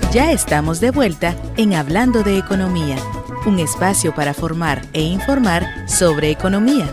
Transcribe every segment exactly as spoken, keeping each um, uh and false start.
Ya estamos de vuelta en Hablando de Economía, un espacio para formar e informar sobre economía.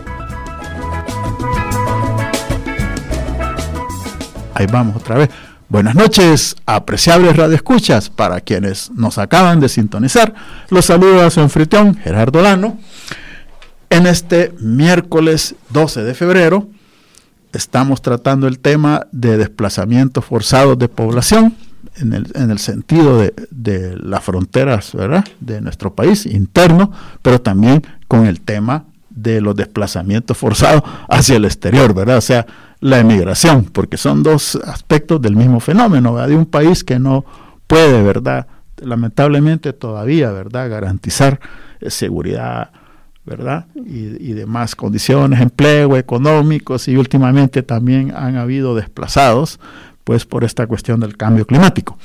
Ahí vamos otra vez. Buenas noches, apreciables radioescuchas. Para quienes nos acaban de sintonizar, los saludo a su anfitrión Gerardo Lano. En este miércoles doce de febrero estamos tratando el tema de desplazamientos forzados de población en el, en el sentido de, de las fronteras, ¿verdad?, de nuestro país interno, pero también con el tema de los desplazamientos forzados hacia el exterior, ¿verdad? O sea, la emigración, porque son dos aspectos del mismo fenómeno, ¿verdad?, de un país que no puede, ¿verdad?, lamentablemente todavía, ¿verdad?, garantizar eh, seguridad, ¿verdad?, y, y demás condiciones, empleo, económicos, y últimamente también han habido desplazados, pues por esta cuestión del cambio climático.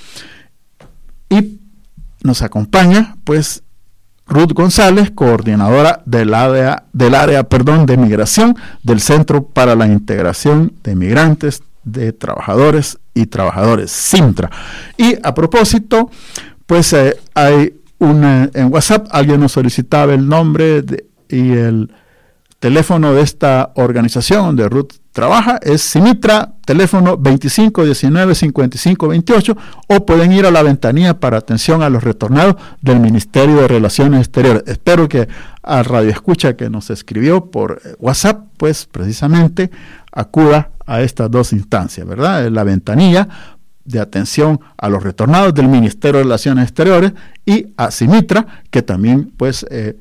Y nos acompaña, pues, Ruth González, coordinadora del área, del área perdón, de migración del Centro para la Integración de Migrantes, de Trabajadores y Trabajadores, CIMTRA. Y a propósito, pues eh, hay una, en WhatsApp alguien nos solicitaba el nombre de, y el teléfono de esta organización donde Ruth trabaja, es CIMITRA, teléfono veinticinco diecinueve cincuenta y cinco veintiocho, o pueden ir a la ventanilla para atención a los retornados del Ministerio de Relaciones Exteriores. Espero que al radioescucha que nos escribió por WhatsApp, pues precisamente acuda a estas dos instancias, ¿verdad? La ventanilla de atención a los retornados del Ministerio de Relaciones Exteriores y a CIMITRA, que también pues eh,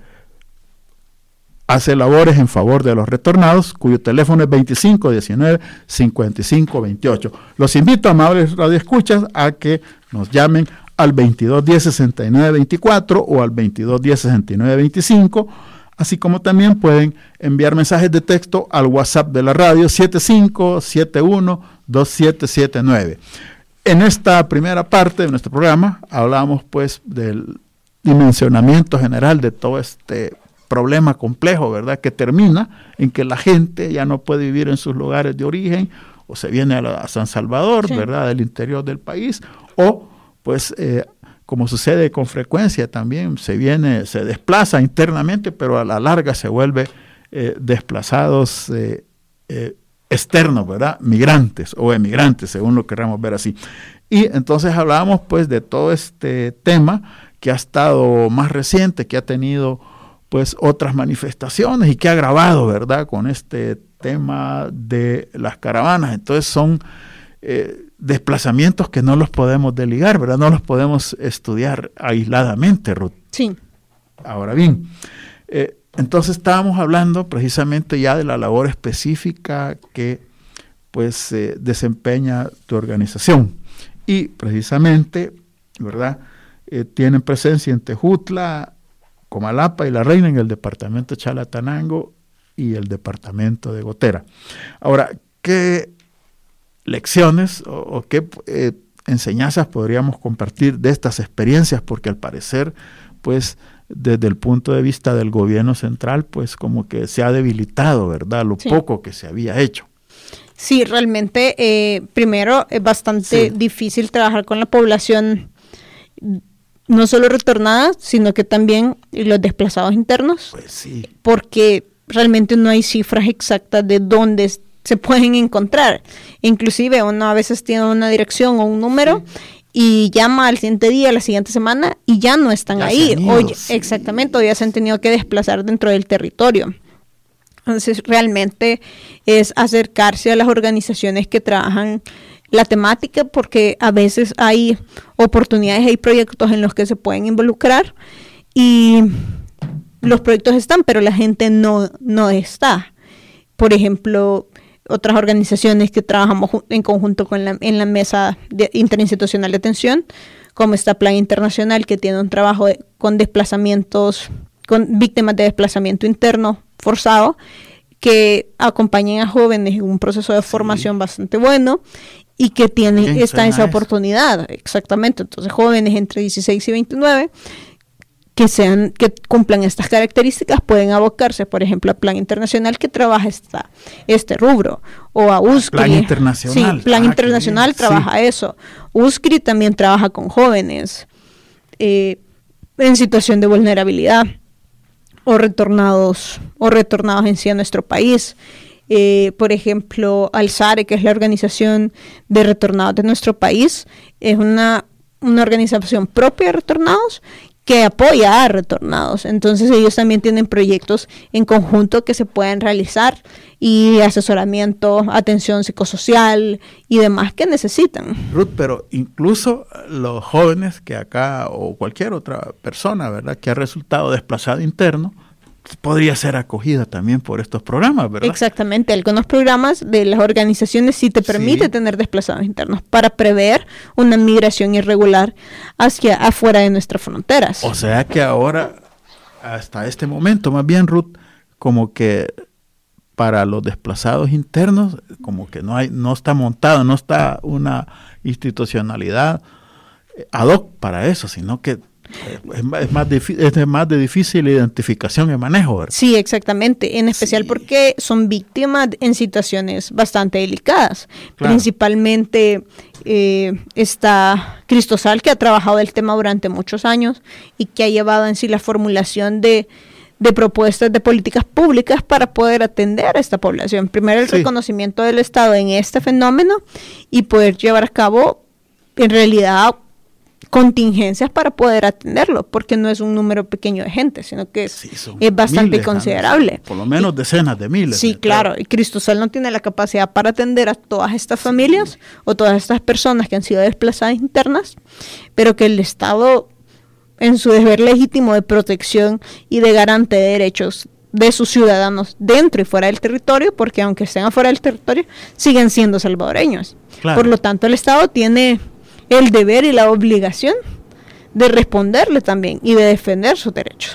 hace labores en favor de los retornados, cuyo teléfono es veinticinco diecinueve cincuenta y cinco veintiocho. Los invito, amables radioescuchas, a que nos llamen al veintidós diez sesenta y nueve veinticuatro o al veintidós diez sesenta y nueve veinticinco, así como también pueden enviar mensajes de texto al WhatsApp de la radio siete cinco siete uno dos siete siete nueve. En esta primera parte de nuestro programa hablamos pues del dimensionamiento general de todo este problema complejo, ¿verdad?, que termina en que la gente ya no puede vivir en sus lugares de origen, o se viene a, la, a San Salvador, sí, ¿verdad?, del interior del país, o pues eh, como sucede con frecuencia también, se viene, se desplaza internamente, pero a la larga se vuelve eh, desplazados eh, eh, externos, ¿verdad?, migrantes o emigrantes, según lo queramos ver así. Y entonces hablábamos pues de todo este tema que ha estado más reciente, que ha tenido pues otras manifestaciones y que ha agravado, ¿verdad?, con este tema de las caravanas. Entonces son eh, desplazamientos que no los podemos desligar, ¿verdad?, no los podemos estudiar aisladamente, Ruth. Sí. Ahora bien, eh, entonces estábamos hablando precisamente ya de la labor específica que pues eh, desempeña tu organización. Y precisamente, ¿verdad?, eh, tienen presencia en Tejutla, Comalapa y La Reina, en el departamento de Chalatenango y el departamento de Gotera. Ahora, ¿qué lecciones o, o qué eh, enseñanzas podríamos compartir de estas experiencias? Porque al parecer, pues, desde el punto de vista del gobierno central, pues como que se ha debilitado, ¿verdad?, lo sí. poco que se había hecho. Sí, realmente, eh, primero es bastante sí. difícil trabajar con la población, no solo retornada, sino que también los desplazados internos, pues sí. porque realmente no hay cifras exactas de dónde se pueden encontrar. Inclusive uno a veces tiene una dirección o un número sí. y llama al siguiente día, la siguiente semana, y ya no están ya ahí. Ido, Oye, sí. exactamente, o ya se han tenido que desplazar dentro del territorio. Entonces, realmente es acercarse a las organizaciones que trabajan la temática, porque a veces hay oportunidades, hay proyectos en los que se pueden involucrar y los proyectos están, pero la gente no, no está. Por ejemplo, otras organizaciones que trabajamos en conjunto con la, en la mesa de, interinstitucional de atención, como está Plan Internacional, que tiene un trabajo de, con desplazamientos, con víctimas de desplazamiento interno forzado, que acompañan a jóvenes en un proceso de formación sí. bastante bueno, y que tienen está esa oportunidad, exactamente. Entonces, jóvenes entre dieciséis y veintinueve que sean, que cumplan estas características pueden abocarse, por ejemplo, a Plan Internacional que trabaja esta, este rubro, o a U S C R I. Plan Internacional. Sí, Plan ah, Internacional trabaja sí. eso. U S C R I también trabaja con jóvenes eh, en situación de vulnerabilidad o retornados o retornados en sí a nuestro país. Eh, por ejemplo, Alzare, que es la organización de retornados de nuestro país, es una, una organización propia de retornados que apoya a retornados. Entonces ellos también tienen proyectos en conjunto que se pueden realizar y asesoramiento, atención psicosocial y demás que necesitan. Ruth, pero incluso los jóvenes que acá o cualquier otra persona, ¿verdad?, que ha resultado desplazado interno, podría ser acogida también por estos programas, ¿verdad? Exactamente, algunos programas de las organizaciones sí te permiten sí. tener desplazados internos para prever una migración irregular hacia afuera de nuestras fronteras. O sea que ahora, hasta este momento, más bien, Ruth, como que para los desplazados internos, como que no hay, no está montado, no está una institucionalidad ad hoc para eso, sino que Es más, es, más es de más de difícil identificación y manejo, ¿verdad? Sí, exactamente, en especial sí. porque son víctimas en situaciones bastante delicadas. Claro. Principalmente eh, está Cristosal, que ha trabajado el tema durante muchos años y que ha llevado en sí la formulación de, de propuestas de políticas públicas para poder atender a esta población. Primero el sí. reconocimiento del Estado en este fenómeno y poder llevar a cabo en realidad contingencias para poder atenderlo, porque no es un número pequeño de gente, sino que es, sí, es bastante miles, considerable. Por lo menos y, decenas de miles. Sí, de claro, claro, y Cristosal no tiene la capacidad para atender a todas estas familias sí. o todas estas personas que han sido desplazadas internas, pero que el Estado, en su deber legítimo de protección y de garante de derechos de sus ciudadanos dentro y fuera del territorio, porque aunque estén afuera del territorio, siguen siendo salvadoreños. Claro. Por lo tanto, el Estado tiene el deber y la obligación de responderle también y de defender sus derechos,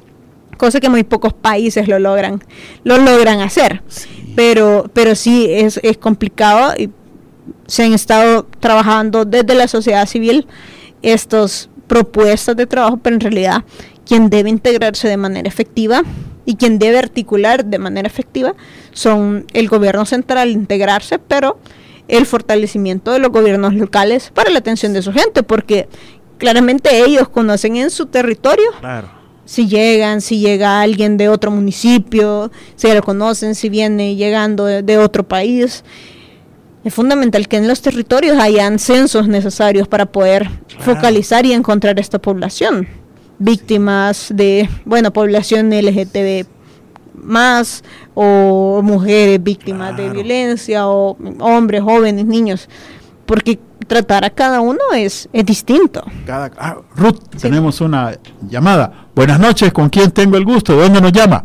cosa que muy pocos países lo logran lo logran hacer, sí. pero pero sí es, es complicado y se han estado trabajando desde la sociedad civil estas propuestas de trabajo, pero en realidad quien debe integrarse de manera efectiva y quien debe articular de manera efectiva son el gobierno central, integrarse, pero el fortalecimiento de los gobiernos locales para la atención de su gente, porque claramente ellos conocen en su territorio, claro. si llegan, si llega alguien de otro municipio, si ya lo conocen, si viene llegando de, de otro país. Es fundamental que en los territorios hayan censos necesarios para poder claro. focalizar y encontrar esta población, víctimas sí. de, bueno, población L G B T más, o mujeres víctimas claro. de violencia, o hombres, jóvenes, niños, porque tratar a cada uno es, es distinto. Cada, ah, Ruth, sí. tenemos una llamada. Buenas noches, ¿con quién tengo el gusto? ¿De dónde nos llama?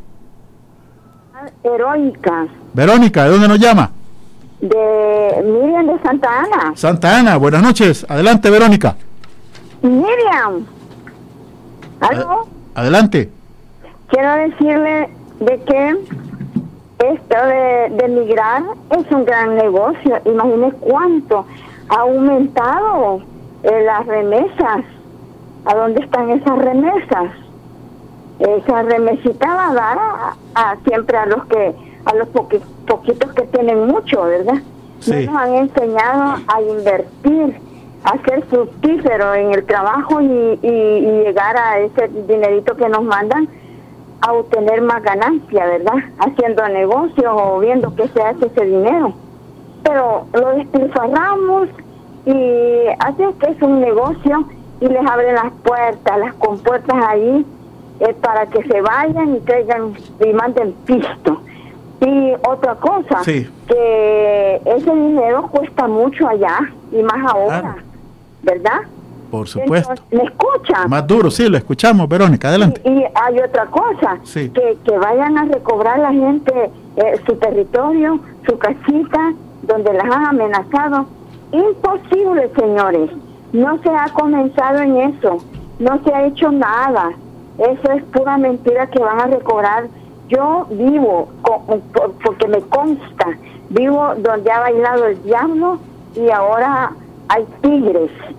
Verónica. Verónica, ¿de dónde nos llama? De Miriam de Santa Ana. Santa Ana, buenas noches. Adelante, Verónica. Miriam. ¿Aló? Ad- adelante. Quiero decirle de que esto de, de migrar es un gran negocio. Imagine cuánto ha aumentado eh, las remesas. ¿A dónde están esas remesas? Esa remesita va a dar a, a siempre a los que a los poqui, poquitos que tienen mucho, ¿verdad? Sí. Nos han enseñado a invertir, a ser fructífero en el trabajo y, y, y llegar a ese dinerito que nos mandan a obtener más ganancia, ¿verdad? Haciendo negocios o viendo qué se hace ese dinero. Pero lo despilfarramos y hace que es un negocio y les abren las puertas, las compuertas ahí eh, para que se vayan y traigan y manden pisto. Y otra cosa, sí. que ese dinero cuesta mucho allá y más ahora, claro. ¿verdad? Por supuesto. Entonces, ¿me escuchan? Más duro, sí, lo escuchamos, Verónica, adelante. Y, y hay otra cosa, sí. que, que vayan a recobrar la gente eh, su territorio, su casita, donde las han amenazado. Imposible, señores. No se ha comenzado en eso. No se ha hecho nada. Eso es pura mentira que van a recobrar. Yo vivo, con, por, porque me consta, vivo donde ha bailado el diablo y ahora hay tigres.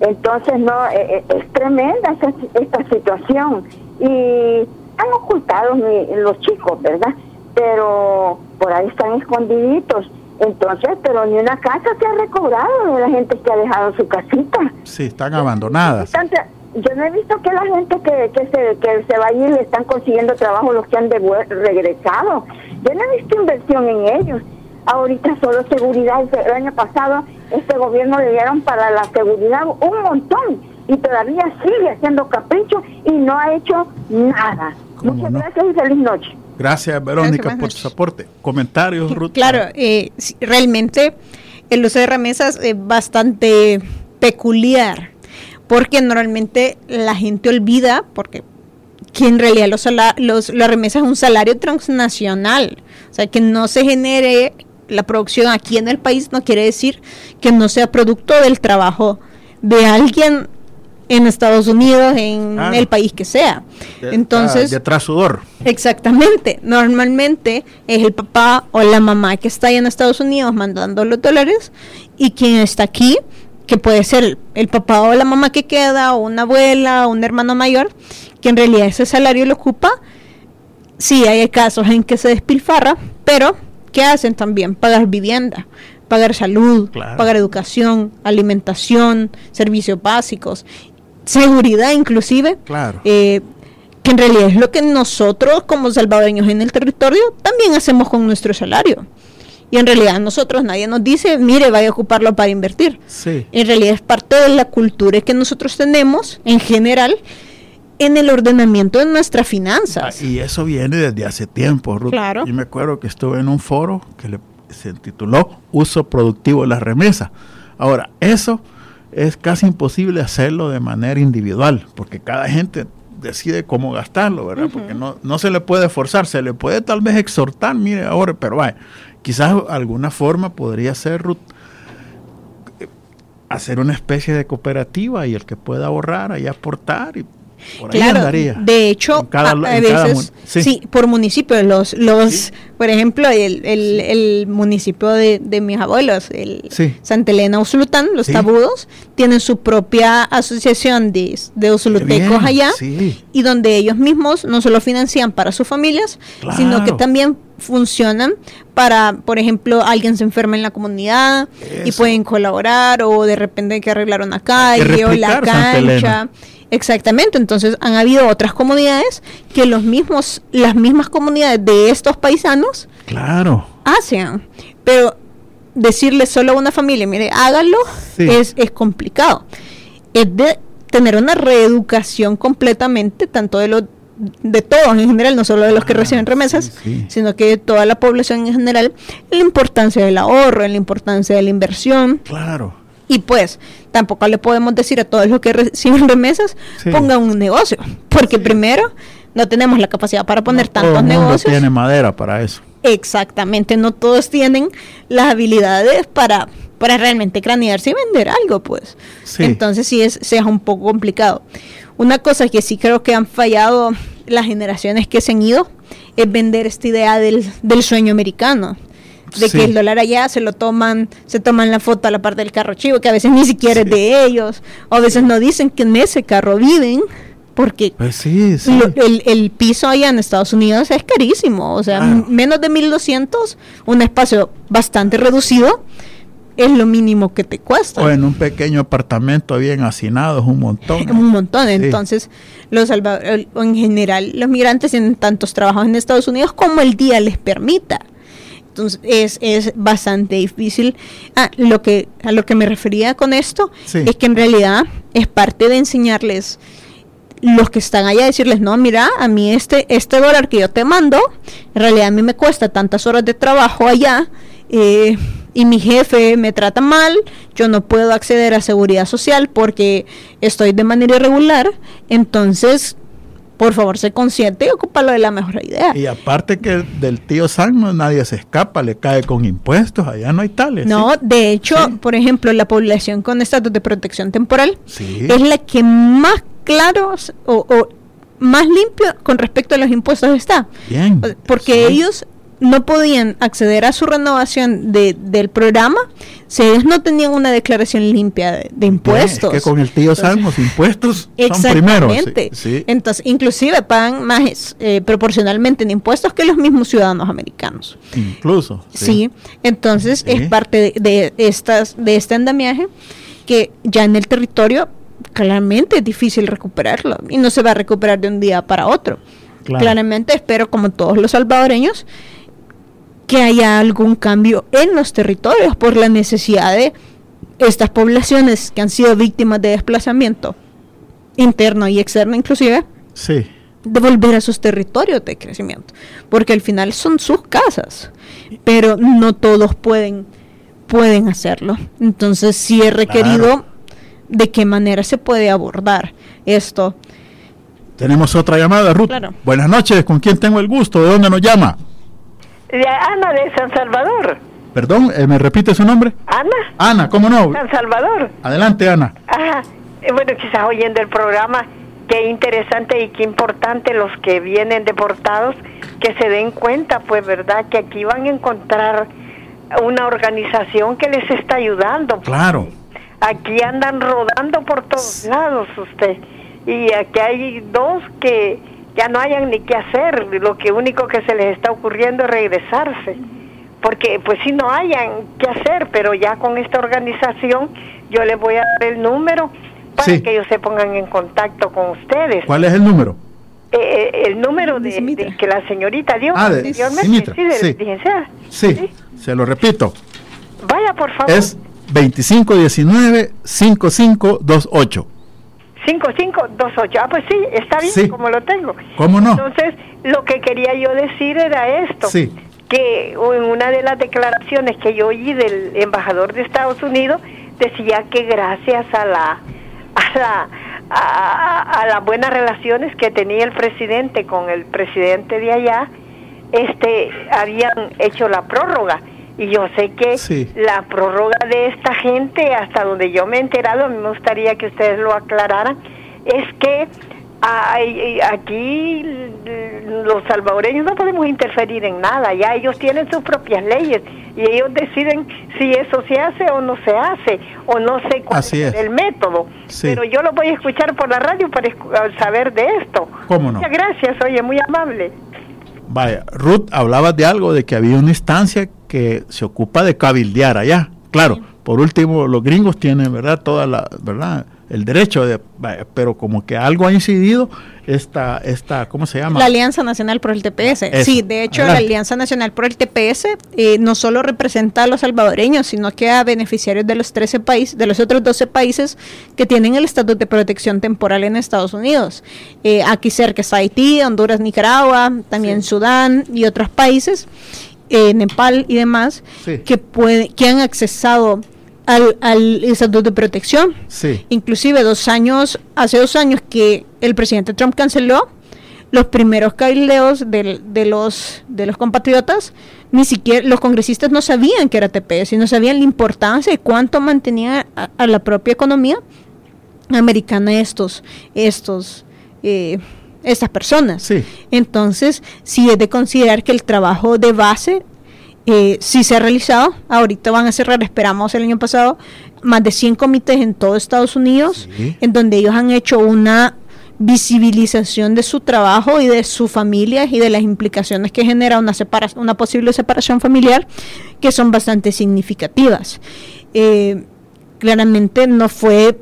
Entonces, no, eh, es tremenda esta, esta situación. Y han ocultado mi, los chicos, ¿verdad? Pero por ahí están escondiditos. Entonces, pero ni una casa se ha recobrado de la gente que ha dejado su casita. Sí, están abandonadas. Yo no he visto que la gente que, que, se, que se va a ir le están consiguiendo trabajo, los que han devuel- regresado. Yo no he visto inversión en ellos. Ahorita solo seguridad. El año pasado este gobierno le dieron para la seguridad un montón y todavía sigue haciendo capricho y no ha hecho nada. Muchas no? gracias y feliz noche. Gracias, Verónica, gracias, por su aporte. ¿Comentarios, Ruth? Claro, eh, realmente el uso de remesas es bastante peculiar, porque normalmente la gente olvida, porque que en realidad los, los la remesa es un salario transnacional, o sea, que no se genere la producción aquí en el país no quiere decir que no sea producto del trabajo de alguien en Estados Unidos, en ah, el país que sea. De, Entonces, ah, detrás sudor. Exactamente. Normalmente es el papá o la mamá que está allá en Estados Unidos mandando los dólares y quien está aquí, que puede ser el, el papá o la mamá que queda, o una abuela, o un hermano mayor, que en realidad ese salario lo ocupa. Sí, hay casos en que se despilfarra, pero ¿qué hacen también? Pagar vivienda, pagar salud, claro. pagar educación, alimentación, servicios básicos, seguridad inclusive, claro. eh, que en realidad es lo que nosotros como salvadoreños en el territorio también hacemos con nuestro salario. Y en realidad nosotros, nadie nos dice, mire, vaya a ocuparlo para invertir. Sí. En realidad es parte de la cultura que nosotros tenemos en general en el ordenamiento de nuestras finanzas. Ah, y eso viene desde hace tiempo, Ruth. Claro. Yo me acuerdo que estuve en un foro que le, se tituló Uso Productivo de las Remesas. Ahora, eso es casi imposible hacerlo de manera individual, porque cada gente decide cómo gastarlo, ¿verdad? Uh-huh. Porque no, no se le puede forzar, se le puede tal vez exhortar, mire, ahora, pero vaya, quizás alguna forma podría ser, Ruth, hacer una especie de cooperativa y el que pueda ahorrar ahí aportar y por ahí claro, andaría. De hecho, cada, a, a veces, sí. sí, por municipio, los, los sí. por ejemplo, el, el, el municipio de, de mis abuelos, el sí. Santa Elena Usulután, los sí. Tabudos, tienen su propia asociación de, de usulutecos allá, sí. y donde ellos mismos no solo financian para sus familias, claro. sino que también funcionan para, por ejemplo, alguien se enferma en la comunidad Eso. y pueden colaborar, o de repente hay que arreglar una calle o la cancha. Exactamente, entonces han habido otras comunidades que los mismos, las mismas comunidades de estos paisanos claro. hacen, pero decirle solo a una familia, mire, hágalo, sí. es, es complicado. Es de tener una reeducación completamente, tanto de los de todos en general, no solo de los que ah, reciben remesas, sí, sí. sino que de toda la población en general, en la importancia del ahorro, en la importancia de la inversión. Claro. Y pues, tampoco le podemos decir a todos los que reciben remesas, sí. pongan un negocio, porque sí. primero, no tenemos la capacidad para poner no, tantos todo el mundo negocios. Tiene madera para eso. Exactamente, no todos tienen las habilidades para, para realmente cranearse y vender algo, pues. Sí. Entonces sí es, sea un poco complicado. Una cosa que sí creo que han fallado las generaciones que se han ido es vender esta idea del, del sueño americano. De sí. que el dólar allá se lo toman, se toman la foto a la parte del carro chivo, que a veces ni siquiera sí. es de ellos, o a veces no dicen que en ese carro viven, porque pues sí, sí. Lo, el, el piso allá en Estados Unidos es carísimo, o sea, claro. m- menos de mil doscientos, un espacio bastante reducido, es lo mínimo que te cuesta. O en un pequeño apartamento bien hacinado, es un montón. Un montón, sí. Entonces, los salva- en general, los migrantes tienen tantos trabajos en Estados Unidos como el día les permita. Entonces es, es bastante difícil. Ah, lo que, a lo que me refería con esto sí. es que en realidad es parte de enseñarles los que están allá, decirles, no, mira, a mí este, este dólar que yo te mando, en realidad a mí me cuesta tantas horas de trabajo allá, eh, y mi jefe me trata mal, yo no puedo acceder a seguridad social porque estoy de manera irregular, entonces por favor, sé consciente y ocúpalo de la mejor idea. Y aparte que del tío Sam no, nadie se escapa, le cae con impuestos, allá no hay tales. No, ¿sí? de hecho, sí. por ejemplo, la población con estatus de protección temporal sí. es la que más claro o, o más limpio con respecto a los impuestos está. Bien. Porque sí. ellos no podían acceder a su renovación de, del programa si ellos no tenían una declaración limpia de, de impuestos. Es que con el tío Sam los impuestos son primero. Exactamente. Sí, sí. Entonces, inclusive pagan más eh, proporcionalmente en impuestos que los mismos ciudadanos americanos. Incluso. Sí. sí. Entonces, sí. es parte de, de, estas, de este andamiaje que ya en el territorio claramente es difícil recuperarlo y no se va a recuperar de un día para otro. Claro. Claramente espero, como todos los salvadoreños, que haya algún cambio en los territorios por la necesidad de estas poblaciones que han sido víctimas de desplazamiento interno y externo inclusive, sí, de volver a sus territorios de crecimiento, porque al final son sus casas, pero no todos pueden pueden hacerlo. Entonces sí he requerido claro. de qué manera se puede abordar esto. Tenemos otra llamada, Ruth. Claro. Buenas noches, ¿con quién tengo el gusto? ¿De dónde nos llama? De Ana de San Salvador. Perdón, eh, ¿me repite su nombre? Ana. Ana, ¿cómo no? San Salvador. Adelante, Ana. Ajá. Eh, bueno, quizás oyendo el programa, qué interesante y qué importante los que vienen deportados, que se den cuenta, pues, ¿verdad? Que aquí van a encontrar una organización que les está ayudando. Claro. Aquí andan rodando por todos lados usted. Y aquí hay dos que ya no hayan ni qué hacer, lo que único que se les está ocurriendo es regresarse, porque pues sí no hayan qué hacer, pero ya con esta organización yo les voy a dar el número para sí. que ellos se pongan en contacto con ustedes. ¿Cuál es el número? Eh, el número de, de que la señorita dio ah, de, anteriormente, sí, de, sí. licenciada. Sí. sí, se lo repito. Vaya, por favor. Es veinticinco diecinueve cincuenta y cinco veintiocho. cincuenta y cinco veintiocho. Ah, pues sí, está bien, sí. como lo tengo. ¿Cómo no? Entonces, lo que quería yo decir era esto. Sí. Que en una de las declaraciones que yo oí del embajador de Estados Unidos, decía que gracias a la a la a, a las buenas relaciones que tenía el presidente con el presidente de allá, este habían hecho la prórroga. Y yo sé que sí. la prórroga de esta gente, hasta donde yo me he enterado, a mí me gustaría que ustedes lo aclararan, es que hay, aquí los salvadoreños no podemos interferir en nada, ya ellos tienen sus propias leyes y ellos deciden si eso se hace o no se hace, o no sé cuál Así es es. el método, sí. pero yo lo voy a escuchar por la radio para saber de esto. ¿Cómo no? Muchas gracias, oye, muy amable. Vaya, Ruth, hablabas de algo, de que había una instancia que se ocupa de cabildear allá. Claro, sí. por último, los gringos tienen, ¿verdad?, toda la, ¿verdad?, el derecho de, vaya, pero como que algo ha incidido esta, esta, ¿cómo se llama? La Alianza Nacional por el T P S. Eso. Sí, de hecho, Adelante. la Alianza Nacional por el T P S eh, no solo representa a los salvadoreños, sino que a beneficiarios de los trece países, de los otros doce países que tienen el estatus de protección temporal en Estados Unidos. Eh, aquí cerca está Haití, Honduras, Nicaragua, también sí. Sudán y otros países, eh, Nepal y demás, sí. que puede, que han accesado al, al estatuto de protección. Sí. Inclusive dos años, hace dos años que el presidente Trump canceló los primeros cabildeos de, de los de los compatriotas, ni siquiera los congresistas no sabían que era T P S y no sabían la importancia y cuánto mantenía a, a la propia economía americana estos estos eh, estas personas. Sí. Entonces, sí es de considerar que el trabajo de base Eh, sí se ha realizado. Ahorita van a cerrar, esperamos el año pasado, más de cien comités en todo Estados Unidos, sí. en donde ellos han hecho una visibilización de su trabajo y de su familia y de las implicaciones que genera una separa- una posible separación familiar, que son bastante significativas. Eh, claramente no fue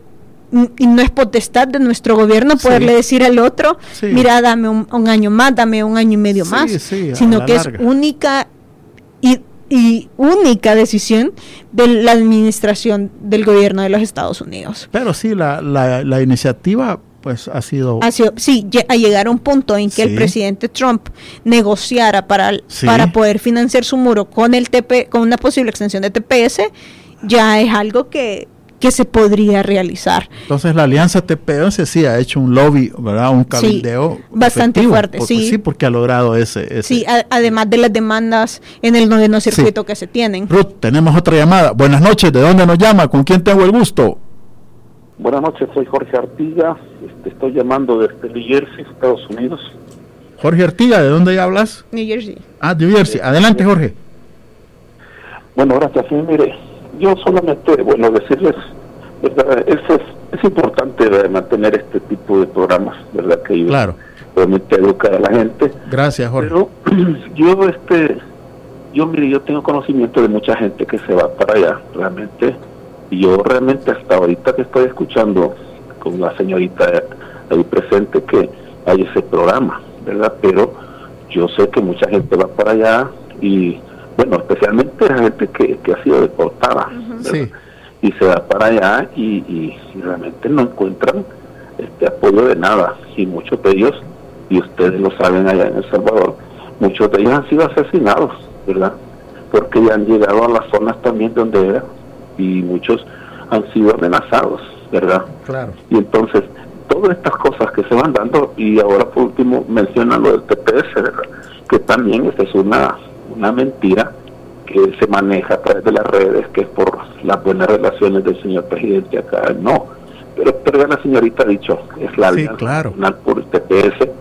y no es potestad de nuestro gobierno poderle sí. decir al otro, sí. mira, dame un, un año más, dame un año y medio sí, más, sí, sino que larga. es única Y, y única decisión de la administración del gobierno de los Estados Unidos. Pero sí, la, la, la iniciativa pues ha sido... Ha sido sí, a llegar a un punto en que sí. el presidente Trump negociara para, sí. para poder financiar su muro con el T P, con una posible extensión de T P S, ya es algo que que se podría realizar. Entonces la alianza T P S sí ha hecho un lobby, ¿verdad? Un cabildeo sí, bastante fuerte, porque, sí. Sí, porque ha logrado ese... ese. Sí, a, además de las demandas en el noveno circuito sí. que se tienen. Ruth, tenemos otra llamada. Buenas noches, ¿de dónde nos llama? ¿Con quién tengo el gusto? Buenas noches, soy Jorge Artigas, este, estoy llamando desde New Jersey, Estados Unidos. Jorge Artiga, ¿de dónde ya hablas? New Jersey. Ah, New Jersey. Adelante, Jorge. Bueno, gracias. Sí, mire, yo solamente, bueno, decirles, ¿verdad? Es, es, es importante, ¿verdad?, mantener este tipo de programas, ¿verdad?, que claro. realmente educar a la gente. Gracias, Jorge. Pero yo, este, yo, mire, yo tengo conocimiento de mucha gente que se va para allá, realmente, y yo realmente hasta ahorita que estoy escuchando con la señorita ahí presente que hay ese programa, ¿verdad? Pero yo sé que mucha gente va para allá y, bueno, especialmente la gente que, que ha sido deportada, uh-huh. Sí. Y se va para allá y, y, y realmente no encuentran este apoyo de nada, y muchos de ellos, y ustedes lo saben allá en El Salvador, muchos de ellos han sido asesinados, ¿verdad? Porque ya han llegado a las zonas también donde era, y muchos han sido amenazados, ¿verdad? Claro. Y entonces, todas estas cosas que se van dando, y ahora por último mencionan lo del T P S, ¿verdad?, que también esta es una, una mentira que se maneja a través de las redes, que es por las buenas relaciones del señor presidente acá. No, pero, pero ya la señorita ha dicho, es la sí, alianza claro. nacional por el T P S,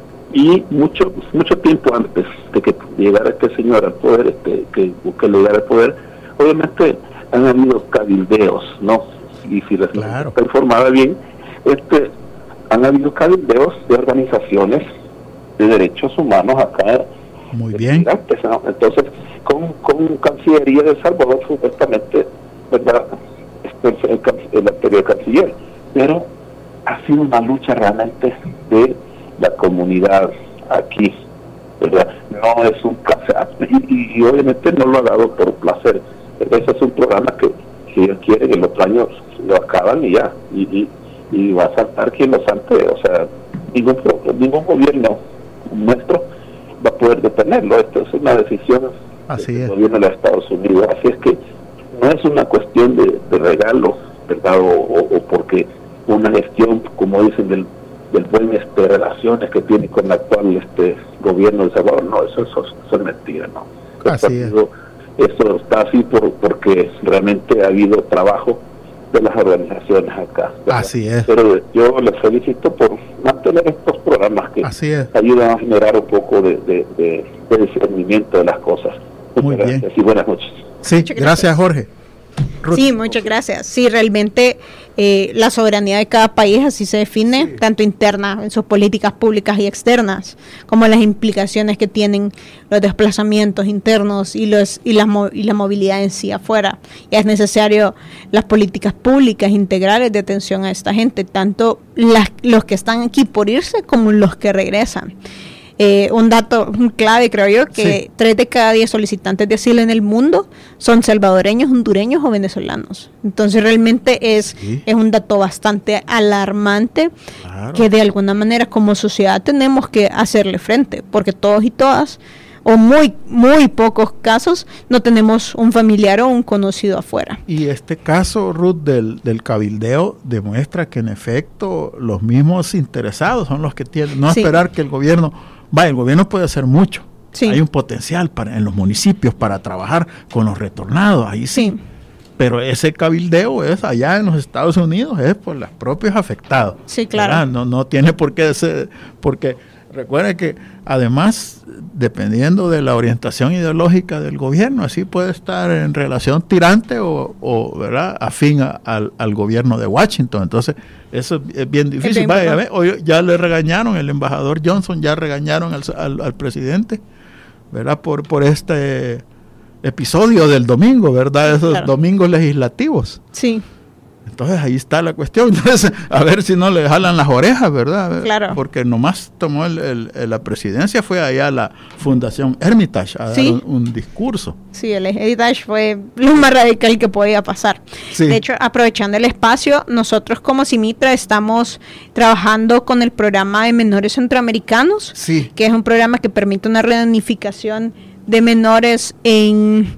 y mucho mucho tiempo antes de que llegara este señor al poder, este que, que llegara al poder, obviamente han habido cabildeos, ¿no? Y si la señora claro. está informada bien, este han habido cabildeos de organizaciones de derechos humanos acá. Muy bien. Entonces, con, con Cancillería de El Salvador, supuestamente, ¿verdad?, este, el, el anterior canciller, pero ha sido una lucha realmente de la comunidad aquí, ¿verdad? No es un placer, y, y obviamente no lo ha dado por placer. Ese es un programa que, que ellos quieren, en los años lo acaban y ya, y, y, y va a saltar quien lo salte. O sea, ningún, ningún gobierno nuestro va a poder detenerlo. Esto es una decisión Así del es. gobierno de los Estados Unidos. Así es que no es una cuestión de, de regalo, ¿verdad? O, o, o porque una gestión, como dicen, del, del buen este, relaciones que tiene con el actual este gobierno de El Salvador. No, eso, eso, eso es mentira, ¿no? Así es. Eso está así por, porque realmente ha habido trabajo de las organizaciones acá, ¿verdad? Así es. Pero yo les felicito por mantener estos programas que Así es. ayudan a generar un poco de, de, de, de discernimiento de las cosas. Muy Muchas bien. gracias y buenas noches. Sí, Muchas gracias. gracias, Jorge. Ruth. Sí, muchas gracias. Sí, realmente eh, la soberanía de cada país así se define, sí. tanto interna en sus políticas públicas y externas, como las implicaciones que tienen los desplazamientos internos y los y la, y la movilidad en sí afuera. Y es necesario las políticas públicas integrales de atención a esta gente, tanto las, los que están aquí por irse como los que regresan. Eh, un dato clave, creo yo, que sí. tres de cada diez solicitantes de asilo en el mundo son salvadoreños, hondureños o venezolanos. Entonces realmente es, sí. es un dato bastante alarmante, claro. que de alguna manera como sociedad tenemos que hacerle frente, porque todos y todas, o muy muy pocos casos, no tenemos un familiar o un conocido afuera. Y este caso, Ruth, del, del cabildeo demuestra que en efecto los mismos interesados son los que tienen, no sí. esperar que el gobierno... Vaya, el gobierno puede hacer mucho. Sí. Hay un potencial para en los municipios para trabajar con los retornados, ahí sí. sí. Pero ese cabildeo es allá en los Estados Unidos, es por los propios afectados. Sí, claro. No, no tiene por qué ser, porque recuerden que además, dependiendo de la orientación ideológica del gobierno, así puede estar en relación tirante o, o ¿verdad?, afín a, al, al gobierno de Washington. Entonces, eso es bien difícil. Es bien Vaya, ¿ve? Hoy ya le regañaron, el embajador Johnson ya regañaron al, al, al presidente, ¿verdad?, por, por este episodio del domingo, ¿verdad? Esos claro. domingos legislativos. Sí. Entonces ahí está la cuestión. Entonces, a ver si no le jalan las orejas, ¿verdad? Claro. Porque nomás tomó el, el, la presidencia, fue allá a la Fundación Hermitage a ¿Sí? dar un, un discurso. Sí, el Hermitage fue lo más radical que podía pasar. Sí. De hecho, aprovechando el espacio, nosotros como CIMITRA estamos trabajando con el programa de menores centroamericanos, sí. que es un programa que permite una reunificación de menores en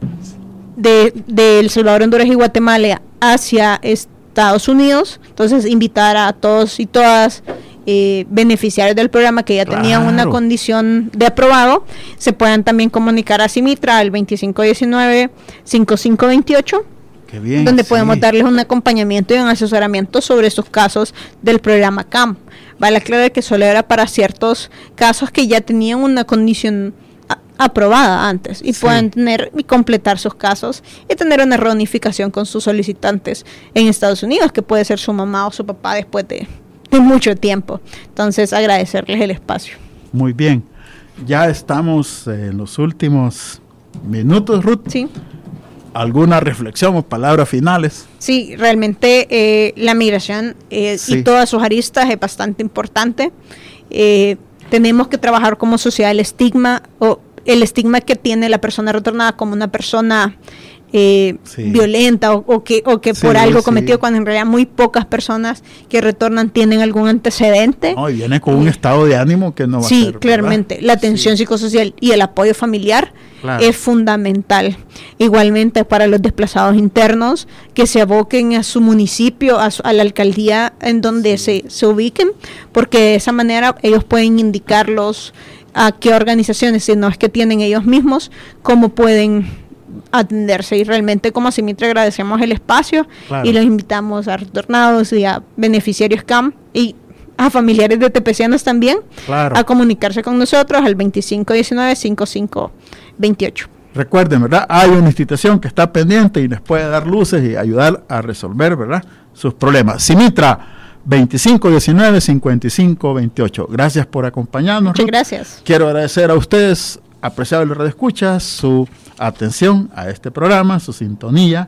de, de El Salvador, Honduras y Guatemala hacia Estados Unidos. Entonces invitar a todos y todas eh, beneficiarios del programa que ya claro. tenían una condición de aprobado, se puedan también comunicar a CIMITRA al veinticinco diecinueve cincuenta y cinco veintiocho Qué bien, donde sí. podemos darles un acompañamiento y un asesoramiento sobre sus casos del programa C A M. Vale aclarar que solo era para ciertos casos que ya tenían una condición a- aprobada antes y Sí. pueden tener y completar sus casos y tener una reunificación con sus solicitantes en Estados Unidos, que puede ser su mamá o su papá después de, de mucho tiempo. Entonces, agradecerles el espacio. Muy bien. Ya estamos en los últimos minutos, Ruth. Sí. ¿Alguna reflexión o palabras finales? Sí, realmente eh, la migración eh, Sí. y todas sus aristas es bastante importante. Eh, tenemos que trabajar como sociedad el estigma o el estigma que tiene la persona retornada como una persona eh, Sí. violenta o, o que, o que Sí, por algo sí. cometido, cuando en realidad muy pocas personas que retornan tienen algún antecedente. No, y viene con un estado de ánimo que no va a Sí, ser. claramente. ¿verdad? La atención Sí. psicosocial y el apoyo familiar Claro. es fundamental. Igualmente para los desplazados internos, que se aboquen a su municipio, a, su- a la alcaldía en donde se, se ubiquen, porque de esa manera ellos pueden indicarlos a qué organizaciones, si no es que tienen ellos mismos, cómo pueden atenderse. Y realmente como Simitra agradecemos el espacio Claro. y los invitamos a retornados y a beneficiarios C A M y a familiares de tepecianos también Claro. a comunicarse con nosotros al veinticinco diecinueve cincuenta y cinco veintiocho. Recuerden, ¿verdad? Hay una institución que está pendiente y les puede dar luces y ayudar a resolver, ¿verdad?, sus problemas. Simitra, veinticinco diecinueve cincuenta y cinco veintiocho. Gracias por acompañarnos. Muchas Ruth. gracias. Quiero agradecer a ustedes, apreciables radioescuchas, su atención a este programa, su sintonía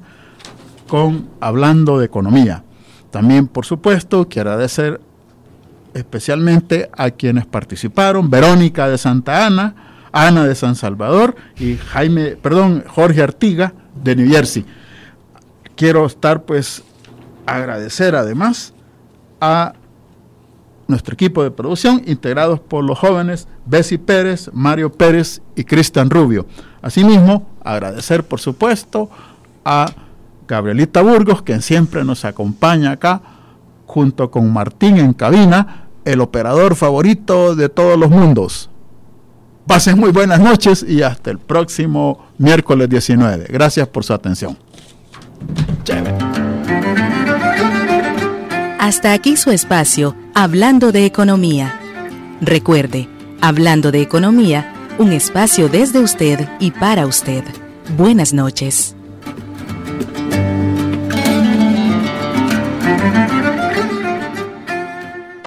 con Hablando de Economía. También, por supuesto, quiero agradecer especialmente a quienes participaron: Verónica de Santa Ana, Ana de San Salvador y Jaime, perdón, Jorge Artiga de New Jersey. Quiero estar, pues, agradecer además a nuestro equipo de producción, integrados por los jóvenes Bessie Pérez, Mario Pérez y Cristian Rubio. Asimismo, agradecer, por supuesto, a Gabrielita Burgos, quien siempre nos acompaña acá, junto con Martín en cabina, el operador favorito de todos los mundos. Pasen muy buenas noches y hasta el próximo miércoles diecinueve. Gracias por su atención. Chévere. Hasta aquí su espacio, Hablando de Economía. Recuerde, Hablando de Economía, un espacio desde usted y para usted. Buenas noches.